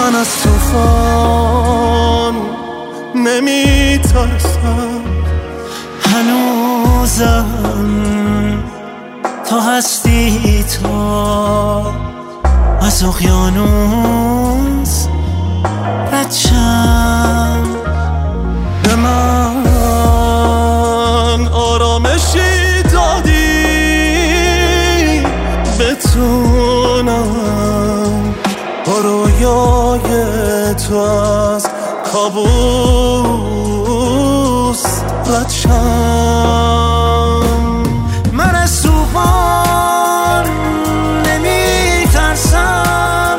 من از طوفان نمیترسم، هنوزم تا هستی تو از اقیانوس رد شم. به من آرامشی دادی بتونم با رویای تو از کابوس رد شم. من از طوفان نمی ترسم،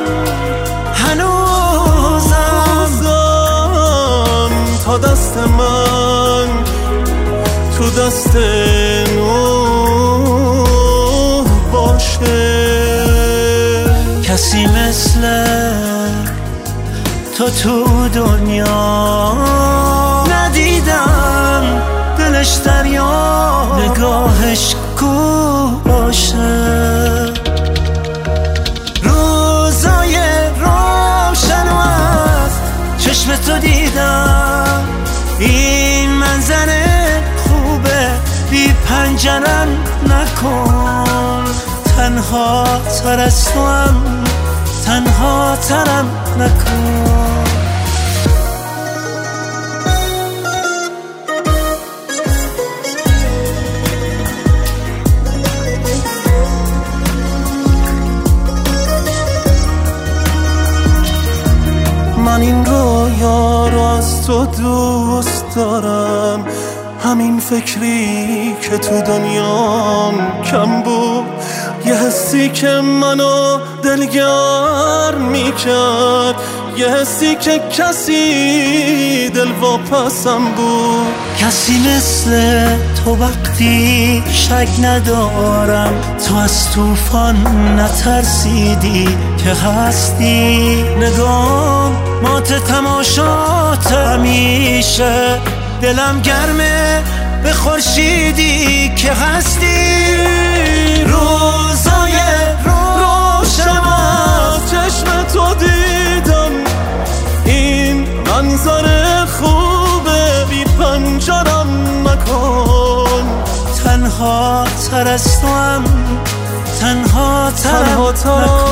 هنوزم تا دست من تو دست نوح باشه. کسی مثل تو دنیا ندیدم، دلش دریا نگاهش گوشه. روزای روشن و از چشم تو دیدم، این منظر خوبه بی پنجرم نکن. تنها تر از تو هم تنها ترم نکن. من این رویا رو از تو دوست دارم، همین فکری که تو دنیام کم بود، یه حسی که منو دلگرم میکرد، یه حسی که کسی دلواپسم بود. کسی مثل تو وقتی شک ندارم، تو از طوفان نترسیدی که هستی. نگام مات تماشات همیشه، دلم گرمه به خورشیدی که هستی. روزای روشن از چشم تو دیدم، این منظر خوبه بی پنجرم نکن. تنها تر از تو هم تنها ترم نکن.